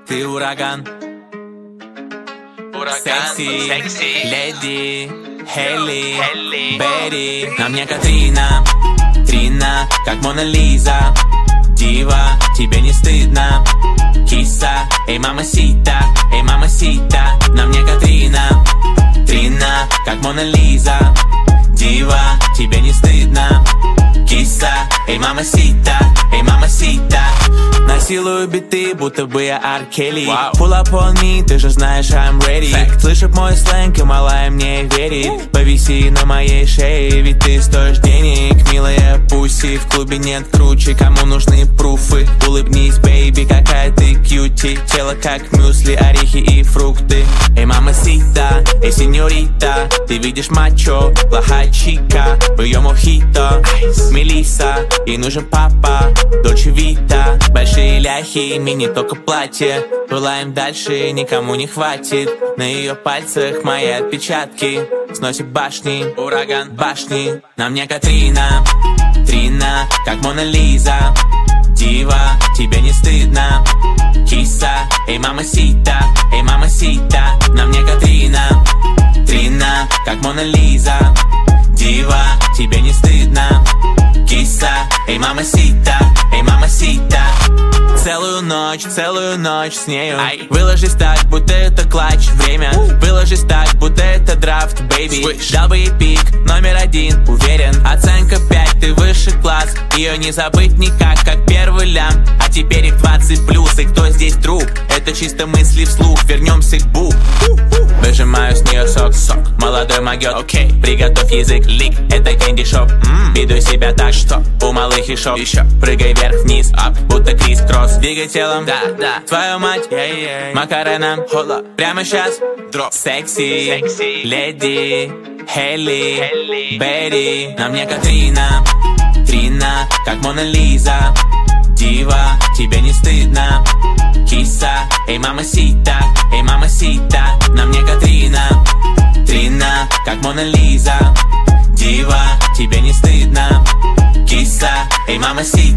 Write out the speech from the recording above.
Ты ураган, секси, леди, Хелли, Берри. На мне Катрина, Трина, как Мона Лиза. Дива, тебе не стыдно, киса, эй, мамасита, эй, мамасита. На мне Катрина, Трина, как Мона Лиза. Дива, тебе не стыдно, киса, эй, мамасита, эй, мамасита. Насилую биты, будто бы я Ар Келли. Pull up on me, ты же знаешь, I'm ready. Слышит мой сленг, и малая мне верит. Повиси на моей шее, ведь ты стоишь денег. Милая пуси, в клубе нет круче. Кому нужны пруфы? Улыбнись, бейби, какая ты кьюти. Тело как мюсли, орехи и фрукты. Эй, мамасита, эй, сеньорита. Ты видишь мачо, плохая чика. В ее мохито, Мелисса. Ей нужен папа, Дольче Вита. Большие ляхи, мини только платье. Пылаем дальше, никому не хватит. На ее пальцах мои отпечатки. Сносит башни, ураган, башни. На мне Катрина, Трина, как Мона Лиза. Дива, тебе не стыдно, киса, эй, мамасита, эй, мамасита. На мне Катрина, Трина, как Мона Лиза. Дива, тебе не стыдно, киса, эй, мамасита, эй, мамасита. Целую ночь с нею. Выложись так, будто это клатч. Время, выложись так, будто это драфт, бэйби. Дал бы ей пик, номер 1, уверен. Оценка 5, ты выше класс. Ее не забыть никак, как первый лям. А теперь их 20+, и кто здесь труп? Это чисто мысли вслух, вернемся к бу. Выжимаю с нее сок, молодой могет, окей. Приготовь язык, лик, это кэнди шоп. Веду себя так, что у малых и шоп. Еще прыгай вверх-вниз, ап, будто крис-кросс. Двигай телом, да, твою мать, Макарена, прямо сейчас, дроп. Секси, леди, Хелли, Берри. На мне Катрина, Трина, как Мона Лиза. Дива, тебе не стыдно, киса, эй, мамасита, эй, мамасита. На мне Катрина, Трина, как Мона Лиза. Дива, тебе не стыдно, киса, эй, мамасита.